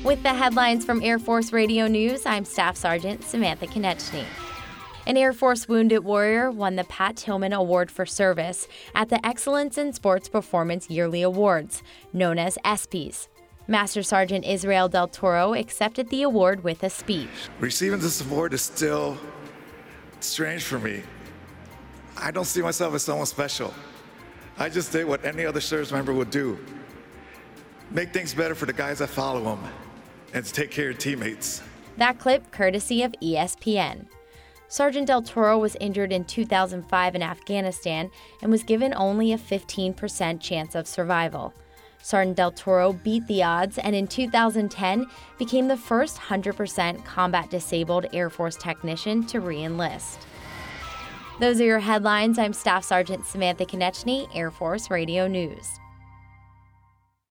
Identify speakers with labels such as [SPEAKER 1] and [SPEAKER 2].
[SPEAKER 1] With the headlines from Air Force Radio News, I'm Staff Sergeant Samantha Konechny. An Air Force Wounded Warrior won the Pat Tillman Award for Service at the Excellence in Sports Performance Yearly Awards, known as ESPYs. Master Sergeant Israel Del Toro accepted the award with a speech.
[SPEAKER 2] Receiving this award is still strange for me. I don't see myself as someone special. I just did what any other service member would do. Make things better for the guys that follow them and to take care of teammates.
[SPEAKER 1] That clip courtesy of ESPN. Sergeant Del Toro was injured in 2005 in Afghanistan and was given only a 15% chance of survival. Sergeant Del Toro beat the odds and in 2010 became the first 100% combat disabled Air Force technician to re-enlist. Those are your headlines. I'm Staff Sergeant Samantha Konechny, Air Force Radio News.